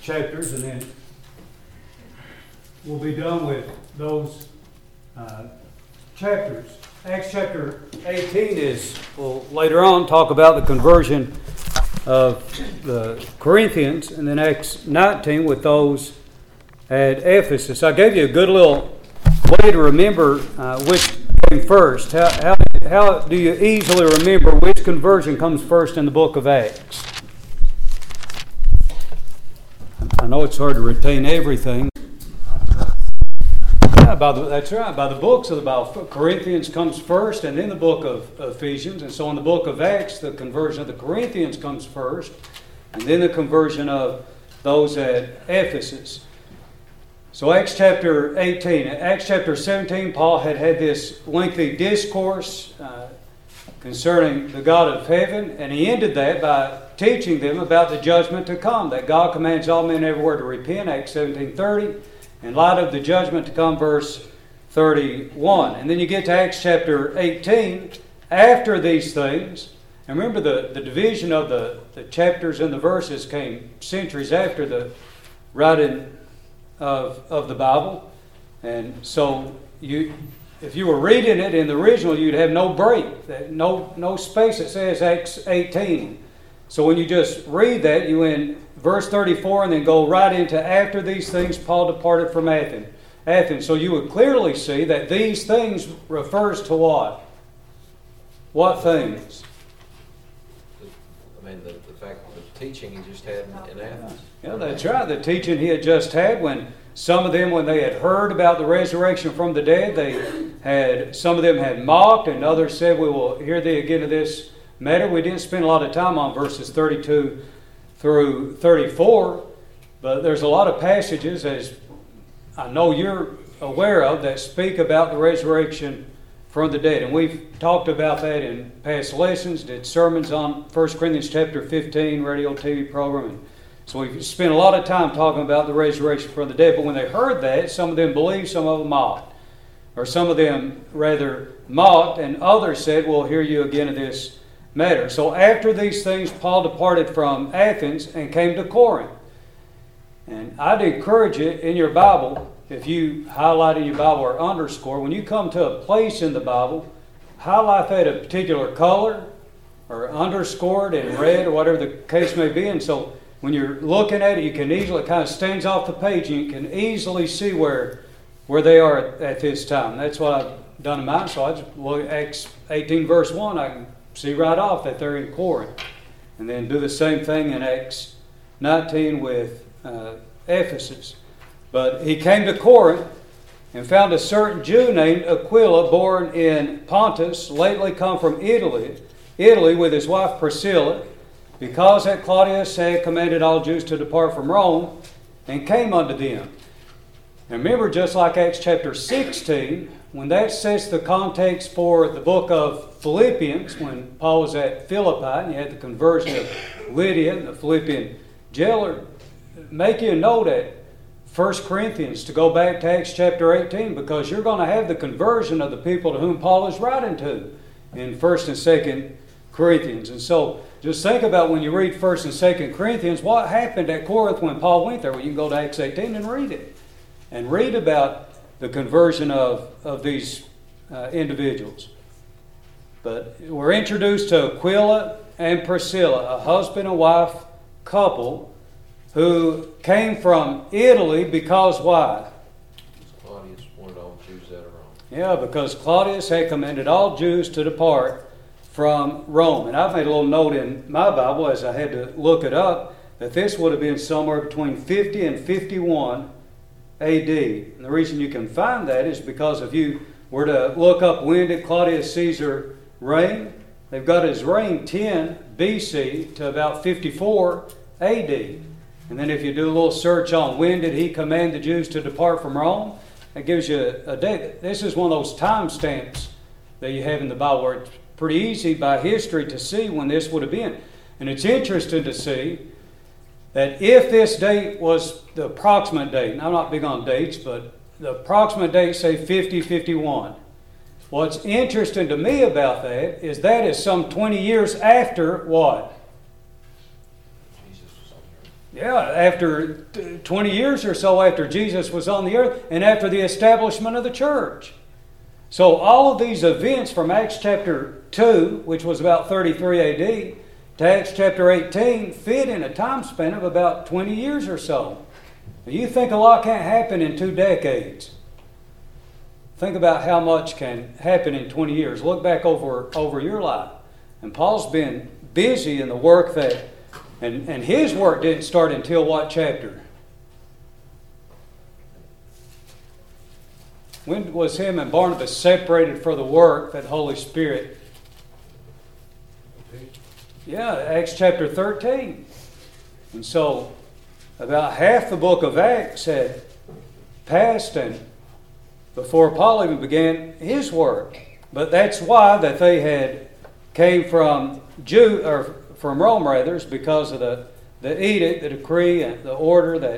chapters, and then we'll be done with those chapters. Acts chapter 18 we'll later on talk about the conversion of the Corinthians, and then Acts 19 with those at Ephesus. I gave you a good little way to remember which came first. How do you easily remember which conversion comes first in the book of Acts? I know it's hard to retain everything. Yeah, that's right. By the books of the Bible, Corinthians comes first, and then the book of Ephesians. And so in the book of Acts, the conversion of the Corinthians comes first, and then the conversion of those at Ephesus. So Acts chapter 18. Acts chapter 17, Paul had this lengthy discourse concerning the God of heaven, and he ended that by teaching them about the judgment to come, that God commands all men everywhere to repent, Acts 17:30, in light of the judgment to come, verse 31. And then you get to Acts chapter 18, after these things, and remember the division of the chapters and the verses came centuries after the writing of the Bible. And so if you were reading it in the original, you'd have no break, no space that says Acts 18. So when you just read that, you in verse 34 and then go right into after these things Paul departed from Athens. So you would clearly see that these things refers to what? What things? The fact the teaching he just had in Athens. Yeah, that's right. The teaching he had just had, when some of them, when they had heard about the resurrection from the dead, some of them had mocked, and others said, "We will hear thee again of this matter." We didn't spend a lot of time on verses 32 through 34, but there's a lot of passages, as I know you're aware of, that speak about the resurrection from the dead. And we've talked about that in past lessons, did sermons on 1 Corinthians chapter 15, radio TV program. And so we've spent a lot of time talking about the resurrection from the dead. But when they heard that, some of them believed, some of them mocked. Or some of them rather mocked, and others said, "We'll hear you again of this matter." So after these things, Paul departed from Athens and came to Corinth. And I'd encourage you in your Bible, if you highlight in your Bible or underscore, when you come to a place in the Bible, highlight that a particular color or underscore it in red or whatever the case may be. And so when you're looking at it, you can easily, it kind of stands off the page, and you can easily see where they are at this time. That's what I've done in mine. So I just look at Acts 18 verse 1, I can see right off that they're in Corinth. And then do the same thing in Acts 19 with Ephesus. But he came to Corinth and found a certain Jew named Aquila, born in Pontus, lately come from Italy, with his wife Priscilla, because that Claudius had commanded all Jews to depart from Rome, and came unto them. And remember, just like Acts chapter 16, when that sets the context for the book of Philippians, when Paul was at Philippi, and you had the conversion of Lydia and the Philippian jailer, make you a note at 1 Corinthians to go back to Acts chapter 18, because you're going to have the conversion of the people to whom Paul is writing to in 1 and 2 Corinthians. And so just think about when you read 1 and 2 Corinthians, what happened at Corinth when Paul went there. Well, you can go to Acts 18 and read it. And read about the conversion of these individuals. But we're introduced to Aquila and Priscilla, a husband and wife couple who came from Italy because why? Claudius wanted all Jews out of Rome. Yeah, because Claudius had commanded all Jews to depart from Rome. And I've made a little note in my Bible, as I had to look it up, that this would have been somewhere between 50 and 51 A.D. And the reason you can find that is because if you were to look up when did Claudius Caesar reign, they've got his reign 10 B.C. to about 54 A.D. And then if you do a little search on when did he command the Jews to depart from Rome, that gives you a date. This is one of those time stamps that you have in the Bible where it's pretty easy by history to see when this would have been. And it's interesting to see that if this date was the approximate date, and I'm not big on dates, but the approximate date, say 50-51. What's interesting to me about that is some 20 years after what? Jesus was on Yeah, after 20 years or so after Jesus was on the earth and after the establishment of the church. So all of these events from Acts chapter 2, which was about 33 AD, to Acts chapter 18 fit in a time span of about 20 years or so. You think a lot can't happen in 2 decades. Think about how much can happen in 20 years. Look back over your life. And Paul's been busy in the work that, and his work didn't start until what chapter? When was him and Barnabas separated for the work that the Holy Spirit? Yeah, Acts chapter 13. And so about half the book of Acts had passed and before Paul even began his work. But that's why that they had came from from Rome rather, because of the edict, the decree, and the order that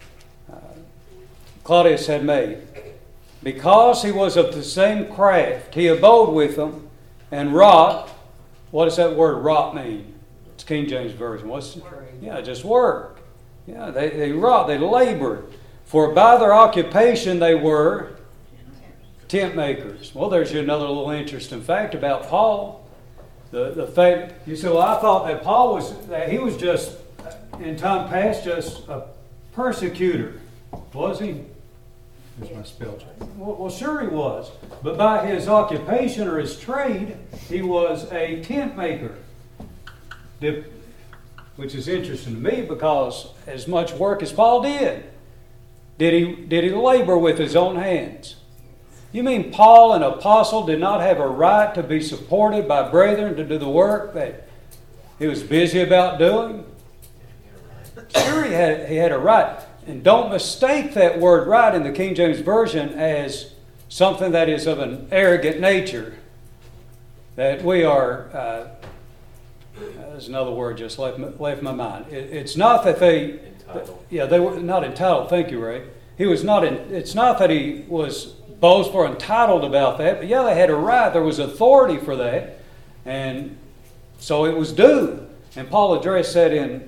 Claudius had made. Because he was of the same craft, he abode with them and wrought. What does that word wrought mean? It's King James Version. Just work. Yeah, they wrought, they labored. For by their occupation they were tent makers. Well, there's another little interesting fact about Paul. The fact, you say, well, I thought that Paul he was just, in time past, just a persecutor. Was he? Here's my spell check. Well, sure he was. But by his occupation or his trade, he was a tent maker. Which is interesting to me because as much work as Paul did he labor with his own hands? You mean Paul, an apostle, did not have a right to be supported by brethren to do the work that he was busy about doing? Sure, he had a right. And don't mistake that word right in the King James Version as something that is of an arrogant nature. That we are, there's another word just left my mind. It's not that they, they were not entitled. Thank you, Ray. It's not that he was boastful or entitled about that, but they had a right. There was authority for that. And so it was due. And Paul addressed that in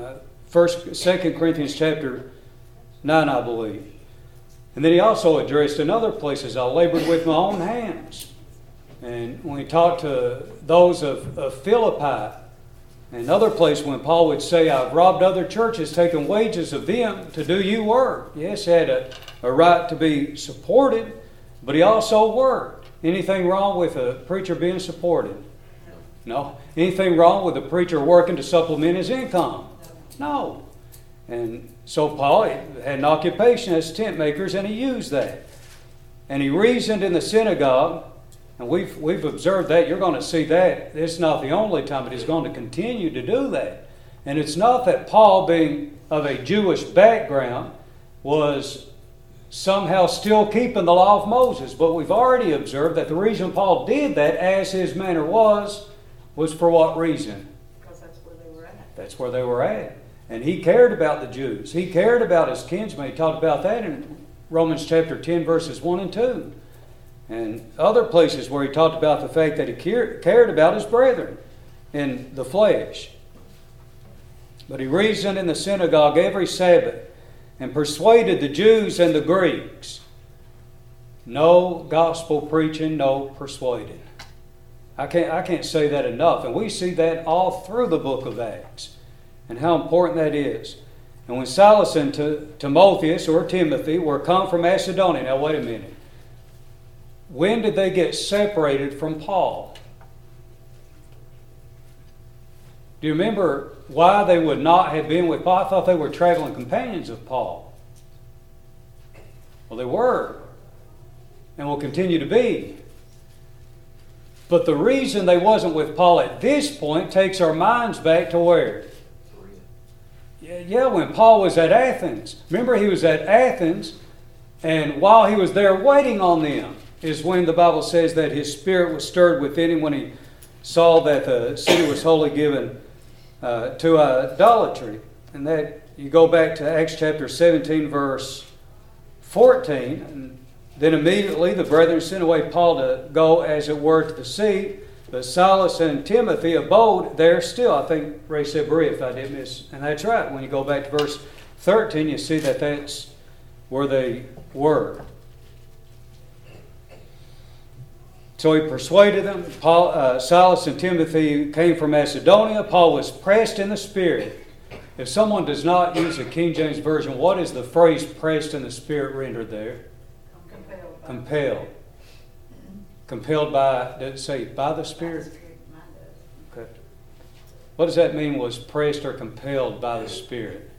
2 Corinthians chapter 9, I believe. And then he also addressed in other places, I labored with my own hands. And when he talked to those of Philippi and other places, when Paul would say, I've robbed other churches, taken wages of them to do you work. Yes, he had a right to be supported, but he also worked. Anything wrong with a preacher being supported? No. Anything wrong with a preacher working to supplement his income? No. And so Paul had an occupation as tent makers, and he used that. And he reasoned in the synagogue, and we've observed that. You're going to see that. It's not the only time, but he's going to continue to do that. And it's not that Paul, being of a Jewish background, was somehow still keeping the law of Moses. But we've already observed that the reason Paul did that, as his manner was for what reason? Because that's where they were at. That's where they were at. And he cared about the Jews. He cared about his kinsmen. He talked about that in Romans chapter 10, verses 1 and 2. And other places where he talked about the fact that he cared about his brethren in the flesh. But he reasoned in the synagogue every Sabbath and persuaded the Jews and the Greeks. No gospel preaching, no persuading. I can't say that enough. And we see that all through the book of Acts and how important that is. And when Silas and Timotheus or Timothy were come from Macedonia, now wait a minute. When did they get separated from Paul? Do you remember why they would not have been with Paul? I thought they were traveling companions of Paul. Well, they were, and will continue to be. But the reason they wasn't with Paul at this point takes our minds back to where? Yeah, when Paul was at Athens. Remember, he was at Athens, and while he was there waiting on them is when the Bible says that his spirit was stirred within him when he saw that the city was wholly given to idolatry. And that you go back to Acts chapter 17, verse 14, and then immediately the brethren sent away Paul to go, as it were, to the sea. But Silas and Timothy abode there still. I think Ray said Berea, if I didn't miss. And that's right. When you go back to verse 13, you see that that's where they were. So he persuaded them. Silas and Timothy came from Macedonia. Paul was pressed in the Spirit. If someone does not use the King James Version, what is the phrase pressed in the Spirit rendered there? Compelled. Compelled. Compelled by, did it say by the Spirit? Okay. What does that mean, was pressed or compelled by the Spirit?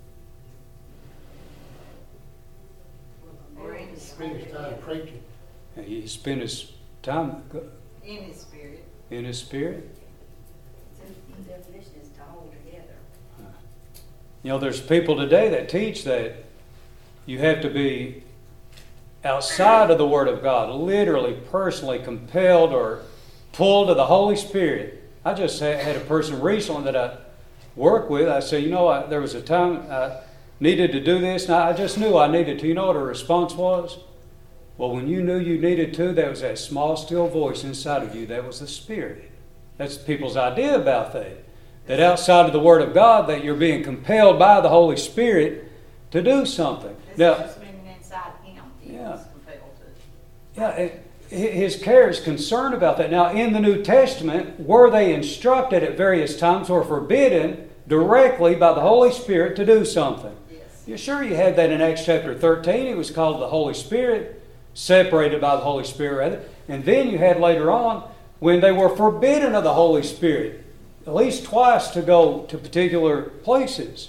Or in his Spend his spirit. time preaching. He spent his time In his spirit. in his Spirit. The definition is to hold together. You know, there's people today that teach that you have to be outside of the Word of God, literally, personally compelled or pulled to the Holy Spirit. I just had a person recently that I work with. I said, there was a time I needed to do this, and I just knew I needed to. You know what her response was? Well, when you knew you needed to, there was that small, still voice inside of you. That was the Spirit. That's people's idea about that. That outside of the Word of God, that you're being compelled by the Holy Spirit to do something. This Now, is just meaning inside him. He Yeah. was compelled to. his care is concerned about that. Now, in the New Testament, were they instructed at various times or forbidden directly by the Holy Spirit to do something? Yes. You're sure you had that in Acts chapter 13. It was called the Holy Spirit, separated by the Holy Spirit, rather. And then you had later on when they were forbidden of the Holy Spirit, at least twice to go to particular places.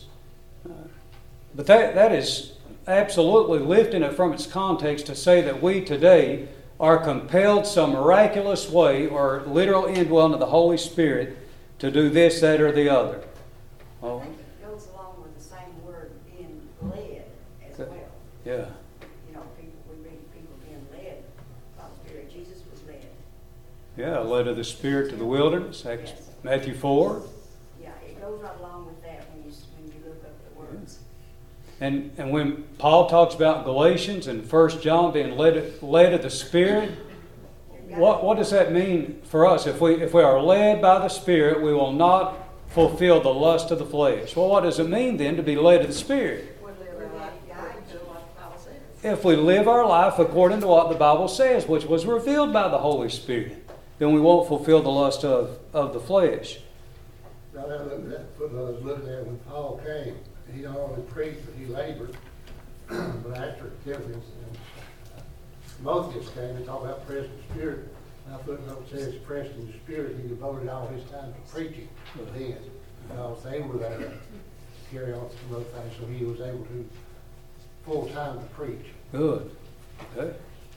But that is absolutely lifting it from its context to say that we today are compelled some miraculous way or literal indwelling of the Holy Spirit to do this, that, or the other. I think it goes along with the same word, being led as well. Yeah. We read people being led by the Spirit. Jesus was led. Yeah, led of the Spirit to the wilderness, Yes. Matthew 4. Yeah, it goes right along with that when you look up the words. And when Paul talks about Galatians and 1 John being led of the Spirit, what does that mean for us? If we are led by the Spirit, we will not fulfill the lust of the flesh. Well, what does it mean then to be led of the Spirit? We live our life according to what the Bible says. If we live our life according to what the Bible says, which was revealed by the Holy Spirit, then we won't fulfill the lust of the flesh. Now, I looked at that footnote I was looking at when Paul came. He not only preached, but he labored. But after Timothy and Timotheus came, they talked about pressed in the Spirit. My footnote says pressed in the Spirit, he devoted all his time to preaching then. Because they were there to carry on some other things, so he was able to full time to preach. Good. Okay.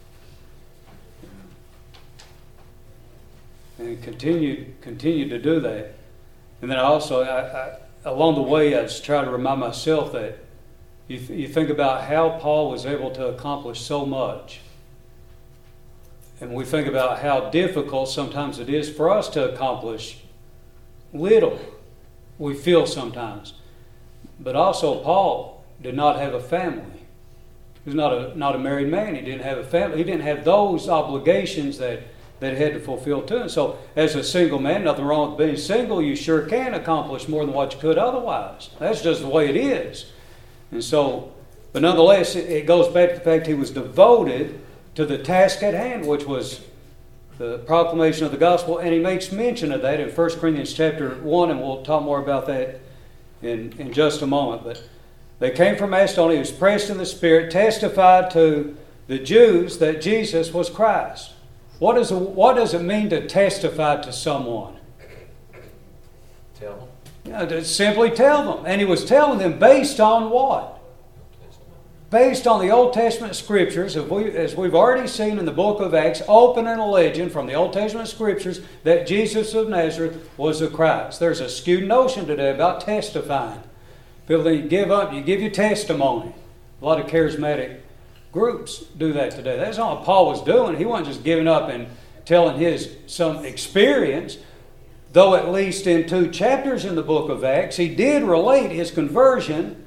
And continue to do that. And then also, I along the way, I just try to remind myself that you think about how Paul was able to accomplish so much. And we think about how difficult sometimes it is for us to accomplish little. We feel sometimes. But also, Paul did not have a family. He was not a married man. He didn't have a family. He didn't have those obligations that he had to fulfill too. And so, as a single man, nothing wrong with being single. You sure can accomplish more than what you could otherwise. That's just the way it is. And so, but nonetheless, it goes back to the fact he was devoted to the task at hand, which was the proclamation of the gospel. And he makes mention of that in 1 Corinthians chapter 1, and we'll talk more about that in just a moment. But they came from Macedonia. He was pressed in the Spirit, testified to the Jews that Jesus was Christ. What does it mean to testify to someone? Tell them. To simply tell them. And he was telling them based on what? Based on the Old Testament Scriptures, as we've already seen in the book of Acts, open and a legend from the Old Testament Scriptures that Jesus of Nazareth was the Christ. There's a skewed notion today about testifying. People think you give your testimony. A lot of charismatic groups do that today. That's not what Paul was doing. He wasn't just giving up and telling some experience. Though at least in 2 chapters in the book of Acts, he did relate his conversion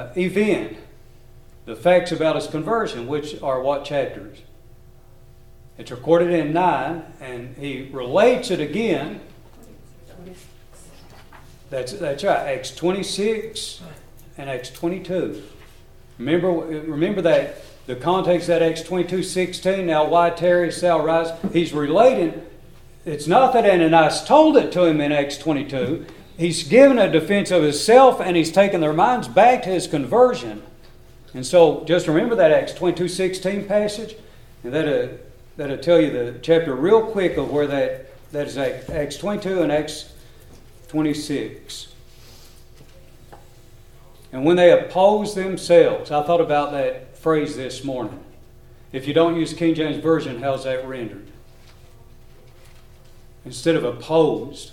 event. The facts about his conversion, which are what chapters? It's recorded in 9, and he relates it again. That's right, Acts 26 and Acts 22. Remember that the context of that Acts 22:16. Now why tarriest thou rise? He's relating. It's not that Ananias told it to him in Acts 22. He's given a defense of himself, and he's taken their minds back to his conversion. And so just remember that Acts 22:16 passage, and that'll tell you the chapter real quick of where that is Acts 22 and Acts 26. And when they oppose themselves, I thought about that phrase this morning. If you don't use King James Version, how's that rendered? Instead of opposed,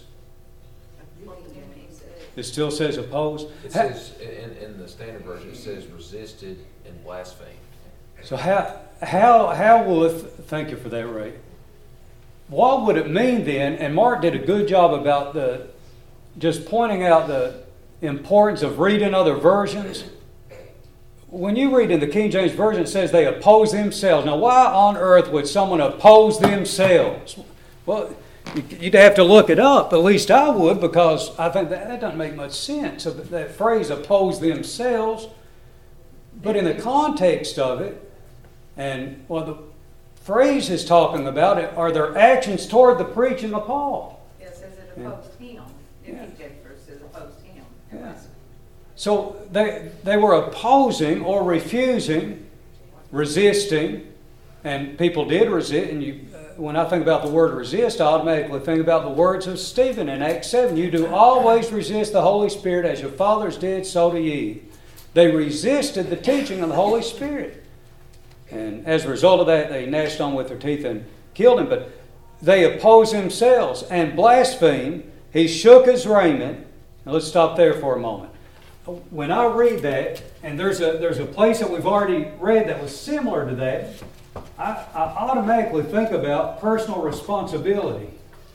it still says opposed. It says, in the Standard Version, it says resisted and blasphemed. So how will it, thank you for that, Ray. What would it mean then, and Mark did a good job about just pointing out the importance of reading other versions. When you read in the King James Version, it says they oppose themselves. Now, why on earth would someone oppose themselves? Well, you'd have to look it up. At least I would, because I think that doesn't make much sense. So that phrase, oppose themselves. But in the context of it, and what the phrase is talking about, are their actions toward the preaching of Paul. It says it opposed him. New King James Version says opposed him. Yeah. So they were opposing or refusing, resisting, and people did resist. And when I think about the word resist, I automatically think about the words of Stephen in Acts 7. You do always resist the Holy Spirit, as your fathers did, so do ye. They resisted the teaching of the Holy Spirit. And as a result of that, they gnashed on with their teeth and killed him. But they opposed themselves and blasphemed. He shook his raiment. Now let's stop there for a moment. When I read that, and there's a place that we've already read that was similar to that, I automatically think about personal responsibility.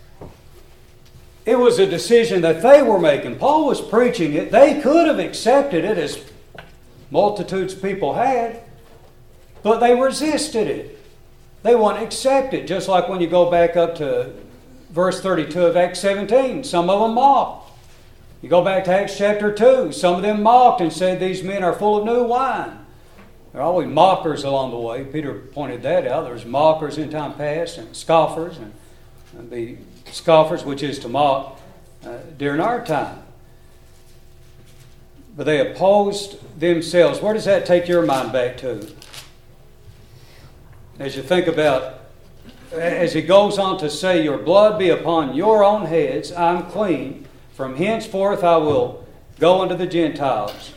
It was a decision that they were making. Paul was preaching it. They could have accepted it, as multitudes of people had, but they resisted it. They wouldn't accept it. Just like when you go back up to verse 32 of Acts 17, some of them mocked. You go back to Acts chapter 2, some of them mocked and said these men are full of new wine. There are always mockers along the way. Peter pointed that out. There's mockers in time past and scoffers, and the scoffers, which is to mock during our time. But they opposed themselves. Where does that take your mind back to? As you think about, as he goes on to say, your blood be upon your own heads, I'm clean. From henceforth I will go unto the Gentiles.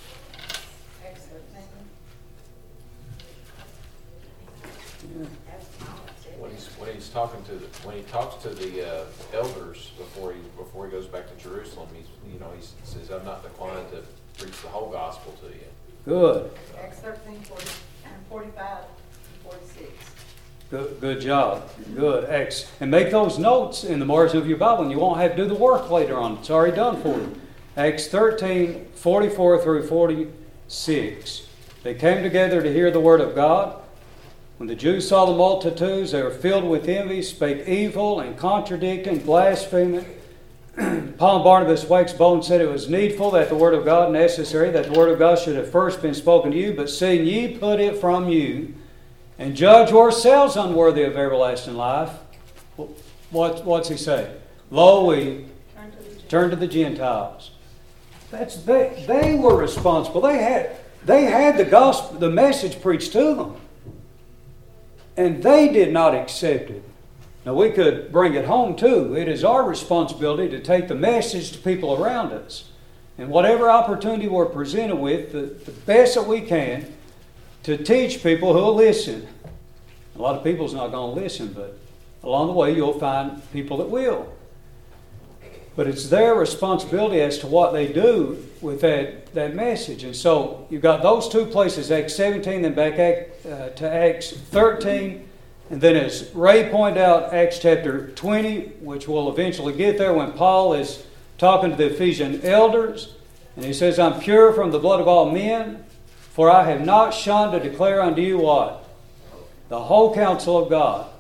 When he talks to the elders before he goes back to Jerusalem, he says, I'm not declined to preach the whole gospel to you. Good. Acts 13, 45, and 46. Good job. Good. Acts. And make those notes in the margin of your Bible, and you won't have to do the work later on. It's already done for you. Acts 13, 44 through 46. They came together to hear the word of God. When the Jews saw the multitudes, they were filled with envy, spake evil and contradicting, blaspheming. Paul and Barnabas waxed bold and said it was needful that the word of God, necessary, that the word of God should have first been spoken to you, but seeing ye put it from you, and judge yourselves unworthy of everlasting life. What's he say? Lo, we turn to the Gentiles. They were responsible. They had the gospel, the message preached to them. And they did not accept it. Now we could bring it home too. It is our responsibility to take the message to people around us. And whatever opportunity we're presented with, the best that we can, to teach people who will listen. A lot of people's not going to listen, but along the way you'll find people that will. But it's their responsibility as to what they do with that message. And so you've got those two places, Acts 17, then back to Acts 13. And then as Ray pointed out, Acts chapter 20, which we'll eventually get there, when Paul is talking to the Ephesian elders. And he says, I'm pure from the blood of all men, for I have not shunned to declare unto you what? The whole counsel of God.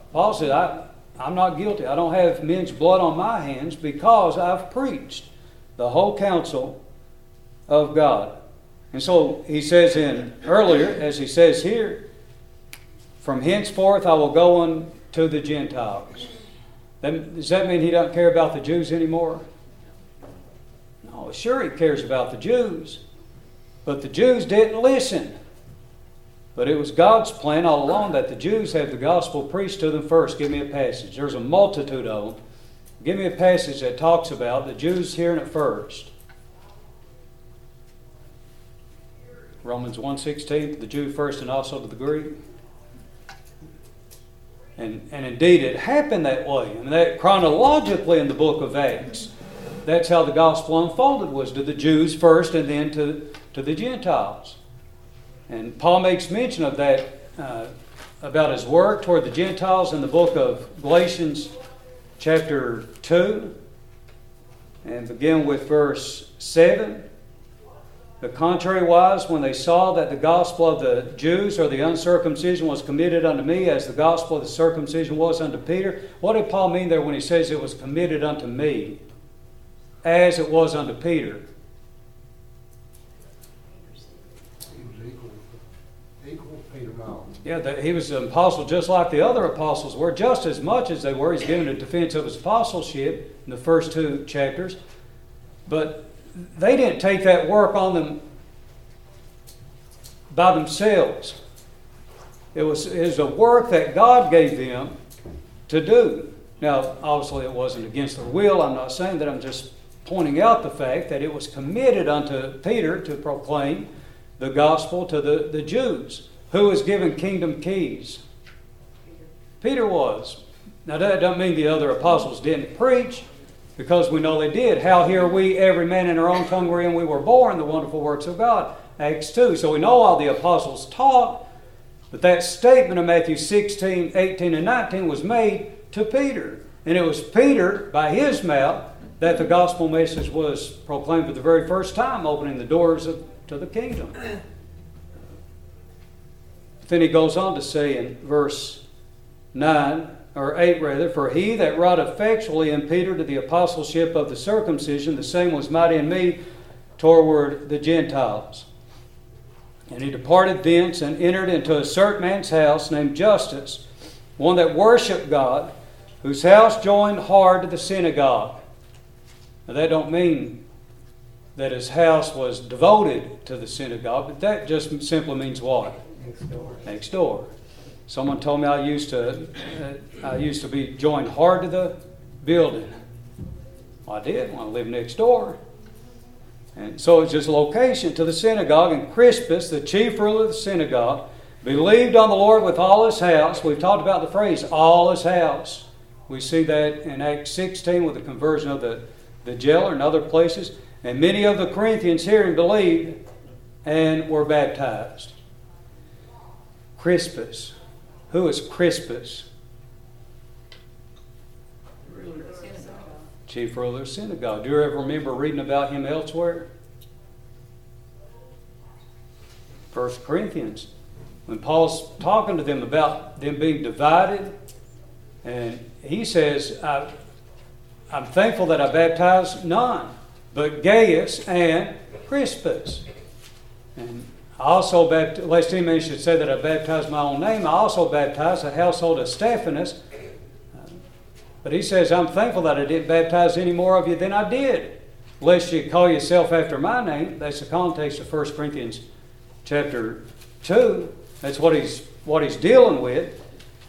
Paul said, I'm not guilty. I don't have men's blood on my hands because I've preached the whole counsel of God. And so he says earlier, as he says here, from henceforth I will go unto the Gentiles. Does that mean he doesn't care about the Jews anymore? No, sure he cares about the Jews. But the Jews didn't listen. But it was God's plan all along that the Jews have the gospel preached to them first. Give me a passage. There's a multitude of them. Give me a passage that talks about the Jews hearing it first. Romans 1:16, the Jew first and also to the Greek. And indeed it happened that way. I mean, that chronologically in the book of Acts, that's how the gospel unfolded, was to the Jews first and then to the Gentiles. And Paul makes mention of that about his work toward the Gentiles in the book of Galatians chapter 2, and begin with verse 7. The contrariwise, when they saw that the gospel of the Jews or the uncircumcision was committed unto me as the gospel of the circumcision was unto Peter. What did Paul mean there when he says it was committed unto me as it was unto Peter? He was equal with Peter now. Yeah, he was an apostle just like the other apostles were, just as much as they were. He's given a defense of his apostleship in the first 2 chapters. But they didn't take that work on them by themselves. It was a work that God gave them to do. Now, obviously it wasn't against their will. I'm not saying that. I'm just pointing out the fact that it was committed unto Peter to proclaim the gospel to the Jews. Who was given kingdom keys? Peter was. Now that doesn't mean the other apostles didn't preach, because we know they did. How hear we, every man in our own tongue wherein we were born, the wonderful works of God. Acts 2. So we know all the apostles taught, but that statement of Matthew 16, 18, and 19 was made to Peter. And it was Peter, by his mouth, that the gospel message was proclaimed for the very first time, opening the doors to the kingdom. Then he goes on to say in verse 9, or 8 rather, for he that wrought effectually in Peter to the apostleship of the circumcision, the same was mighty in me toward the Gentiles. And he departed thence and entered into a certain man's house named Justus, one that worshipped God, whose house joined hard to the synagogue. Now that don't mean that his house was devoted to the synagogue, but that just simply means what? Next door. Someone told me I used to be joined hard to the building. Well, I did when I lived next door. And so it's just location to the synagogue. And Crispus, the chief ruler of the synagogue, believed on the Lord with all his house. We've talked about the phrase, all his house. We see that in Acts 16 with the conversion of the jailer and other places. And many of the Corinthians hearing believed and were baptized. Crispus. Who is Crispus? Chief ruler of the synagogue. Do you ever remember reading about him elsewhere? 1 Corinthians. When Paul's talking to them about them being divided, and he says, I'm thankful that I baptized none, but Gaius and Crispus. And I also baptized, lest any man should say that I baptized my own name, I also baptized the household of Stephanus. But he says, I'm thankful that I didn't baptize any more of you than I did, lest you call yourself after my name. That's the context of 1 Corinthians chapter 2. That's what he's dealing with.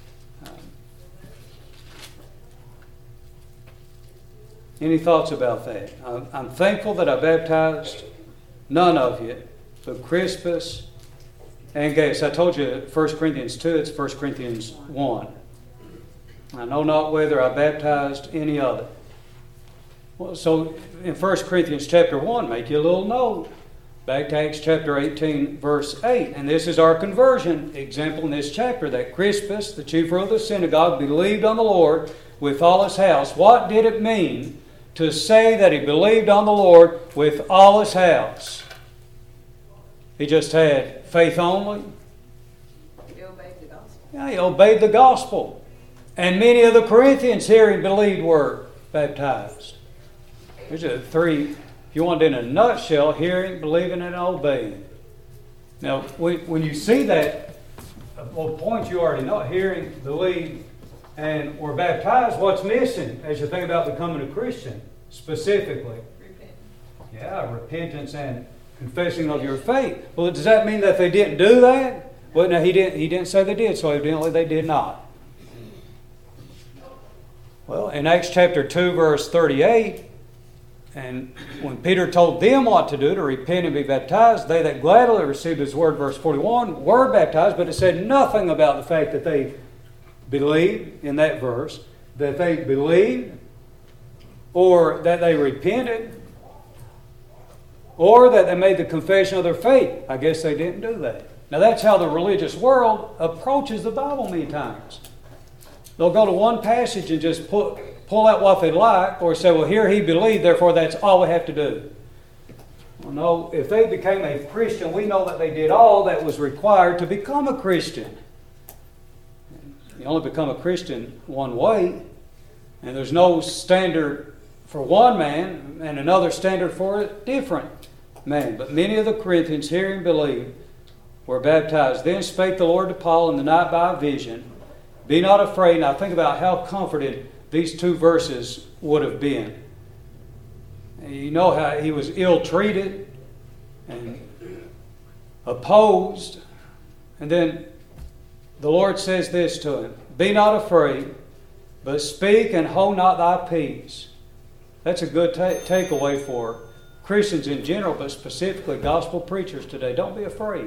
Any thoughts about that? I'm thankful that I baptized none of you, but Crispus and Gaius. I told you 1 Corinthians 2, it's 1 Corinthians 1. I know not whether I baptized any other. Well, so in 1 Corinthians chapter 1, make you a little note. Back to Acts chapter 18, verse 8. And this is our conversion example in this chapter, that Crispus, the chief ruler of the synagogue, believed on the Lord with all his house. What did it mean to say that he believed on the Lord with all his house? He just had faith only? He obeyed the gospel. Yeah, he obeyed the gospel. And many of the Corinthians hearing believed were baptized. There's a three, if you want it in a nutshell, hearing, believing, and obeying. Now, when you see that, well, point you already know, hearing, believe, and were baptized, what's missing as you think about becoming a Christian specifically? Repent. Yeah, repentance and confessing of your faith. Well, does that mean that they didn't do that? Well, no, he didn't say they did, so evidently they did not. Well, in Acts chapter 2, verse 38, and when Peter told them what to do, to repent and be baptized, they that gladly received his word, verse 41, were baptized, but it said nothing about the fact that they believed in that verse, that they believed, or that they repented, or that they made the confession of their faith. I guess they didn't do that. Now that's how the religious world approaches the Bible many times. They'll go to one passage and just pull out what they like, or say, well, here he believed, therefore that's all we have to do. Well, no, if they became a Christian, we know that they did all that was required to become a Christian. You only become a Christian one way, and there's no standard for one man and another standard for a different man. But many of the Corinthians, hearing, believed, were baptized. Then spake the Lord to Paul in the night by a vision, be not afraid. Now think about how comforted these two verses would have been. You know how he was ill-treated and opposed. And then the Lord says this to him, be not afraid, but speak and hold not thy peace. That's a good takeaway for Christians in general, but specifically gospel preachers today. Don't be afraid.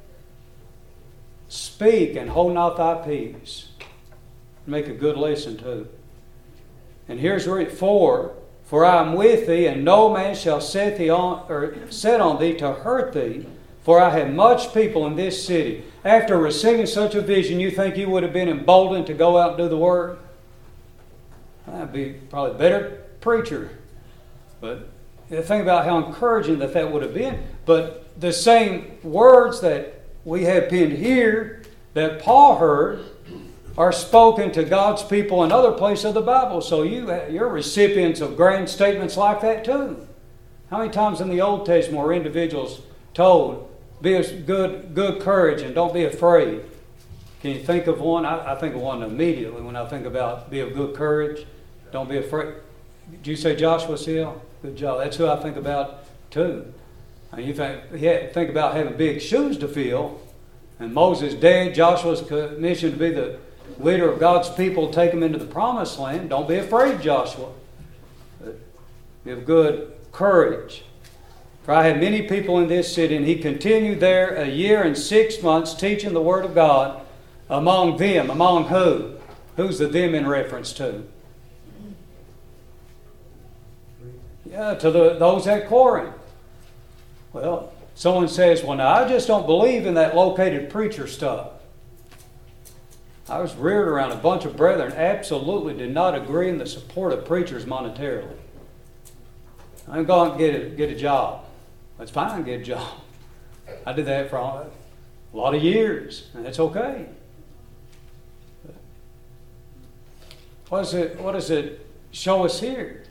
Speak and hold not thy peace. Make a good lesson too. And here's where for I am with thee, and no man shall set on thee to hurt thee, for I have much people in this city. After receiving such a vision, you think you would have been emboldened to go out and do the work? I'd be probably a better preacher. But think about how encouraging that would have been. But the same words that we have penned here that Paul heard are spoken to God's people in other places of the Bible. So you're recipients of grand statements like that too. How many times in the Old Testament were individuals told, be of good courage and don't be afraid? Can you think of one? I think of one immediately when I think about be of good courage, don't be afraid. Did you say Joshua Seal? Good job. That's who I think about too. And you think about having big shoes to fill, and Moses dead, Joshua's commissioned to be the leader of God's people, take them into the promised land. Don't be afraid, Joshua. But be of good courage. For I had many people in this city, and he continued there 1 year and 6 months, teaching the word of God among them. Among who? Who's the them in reference to? Yeah, to those at Corinth. Well, someone says, well, now I just don't believe in that located preacher stuff. I was reared around a bunch of brethren absolutely did not agree in the support of preachers monetarily. I'm going to get a job. That's fine, get a job. I did that for a lot of years, and that's okay. What does it show us here?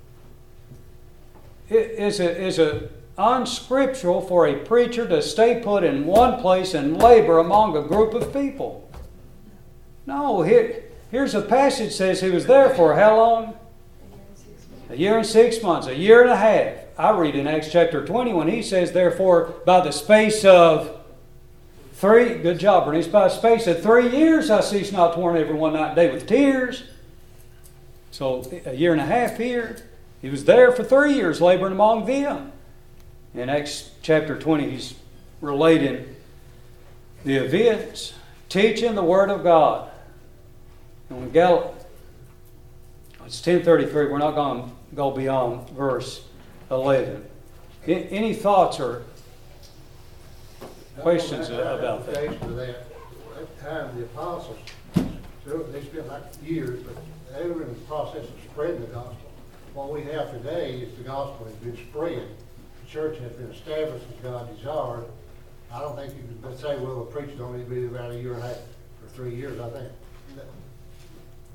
Is it unscriptural for a preacher to stay put in one place and labor among a group of people? No, here's a passage that says he was there for how long? 1 year and 6 months, 1.5 years. I read in Acts chapter 20 when he says, therefore, by the space of 3, good job, Bernice, by the space of 3 years I cease not to warn everyone night and day with tears. So 1.5 years here. He was there for 3 years laboring among them. In Acts chapter 20, he's relating the events, teaching the Word of God. And when it's 10:33, we're not going to go beyond verse 11. Any thoughts or questions about that? At that time, the apostles, they spent like years, but they were in the process of spreading the gospel. What we have today is the gospel has been spread. The church has been established as God desired. I don't think you can say, well, the preacher's only been about 1.5 years or 3 years. I think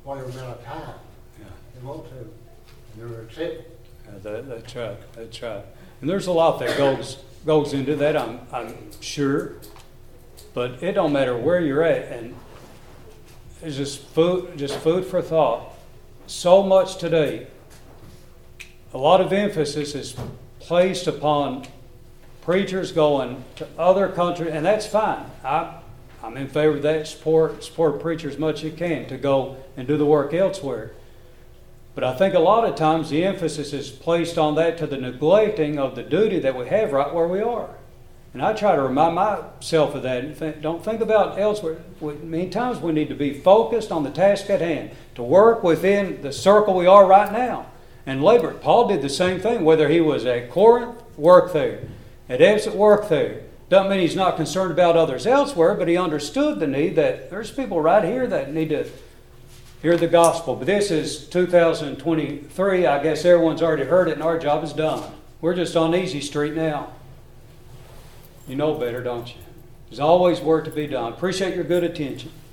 whatever amount of time Yeah. they want to, and they're accepting. That's right. That's right. And there's a lot that goes into that. I'm sure, but it don't matter where you're at, and it's just food for thought. So much today. A lot of emphasis is placed upon preachers going to other countries, and that's fine. I'm in favor of that. Support preachers as much as you can to go and do the work elsewhere. But I think a lot of times the emphasis is placed on that to the neglecting of the duty that we have right where we are. And I try to remind myself of that. And don't think about elsewhere. Many times we need to be focused on the task at hand, to work within the circle we are right now. And labor. Paul did the same thing, whether he was at Corinth, work there. At Ephesus, work there. Doesn't mean he's not concerned about others elsewhere, but he understood the need that there's people right here that need to hear the gospel. But this is 2023. I guess everyone's already heard it and our job is done. We're just on easy street now. You know better, don't you? There's always work to be done. Appreciate your good attention.